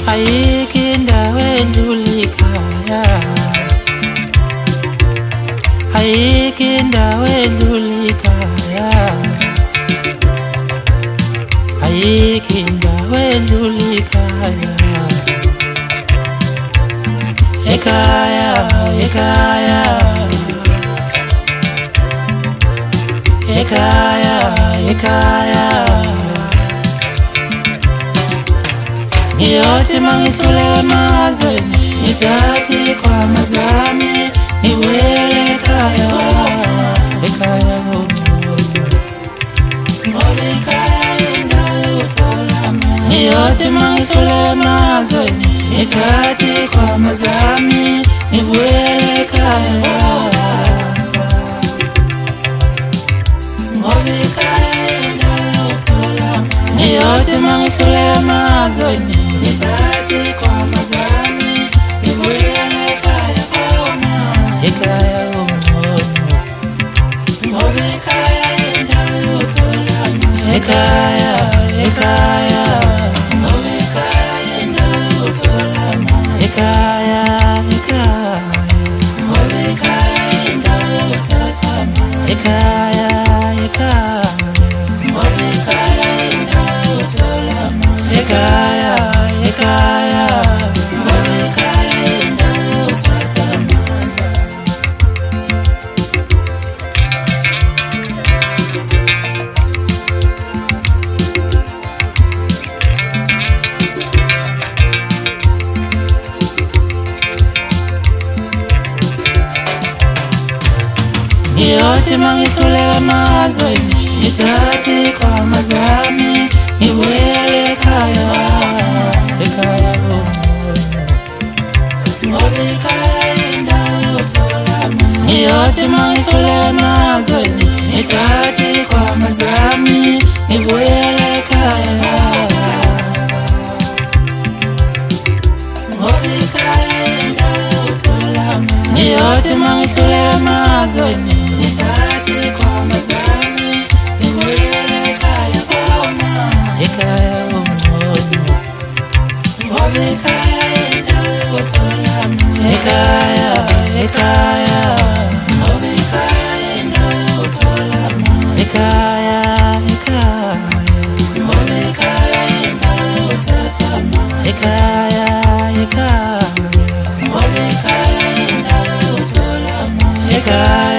ayikho indawo edlula ikhaya, ayikho indawo edlula ikhaya, ayikho indawo edlula ikhaya. Ekhaya, ekhaya, ekhaya, ekhaya. Ngiyothi mangihlule emazweni, ngithathe izikhwama zami, ngibuyele ekhaya, ekhaya ungcono, ngoba ekhaya indawo yokuthola amandla. Ngiyothi mangihlule emazweni, ngithathe izikhwama zami, ngibuyele ekhaya, ngoba ekhaya indawo yokuthola amandla. Ngiyothi mangihlule emazweni, ngithathe izikhwama zami, ngibuyele ekhaya, ekhaya ungcono, ngoba ekhaya indawo yokuthola amandla. Ekhaya, ekhaya, ngoba ekhaya indawo yokuthola amandla. Ekhaya, ekhaya, ngoba ekhaya indawo yokuthatha amandla. Ekhaya, ekhaya, ngoba ekhaya indawo yokuthola amandla. Ekhaya, ekhaya, ngoba ekhaya indawo yokuthatha amandla. Ngiyothi mangihlule emazweni, ngithathe izikhwama zami, ngibuyele ekhaya, ekhaya ungcono, ngoba ekhaya indawo yokuthola amandla. Ngiyothi mangihlule emazweni, ngithathe izikhwama zami, ngibuyele ekhaya, ngoba ekhaya indawo yokuthola amandla. Ngiyothi mangihlule emazweni, ngithathe izikhwama zami, ngibuyele ekhaya, ekhaya ungcono, ngoba ekhaya indawo yokuthola amandla. Ekhaya, ekhaya, ngoba ekhaya indawo yokuthola amandla. Ekhaya, ekhaya, ngoba ekhaya indawo yokuthatha amandla. Ekhaya, ekhaya, ngoba ekhaya indawo yokuthola amandla. Ekhaya.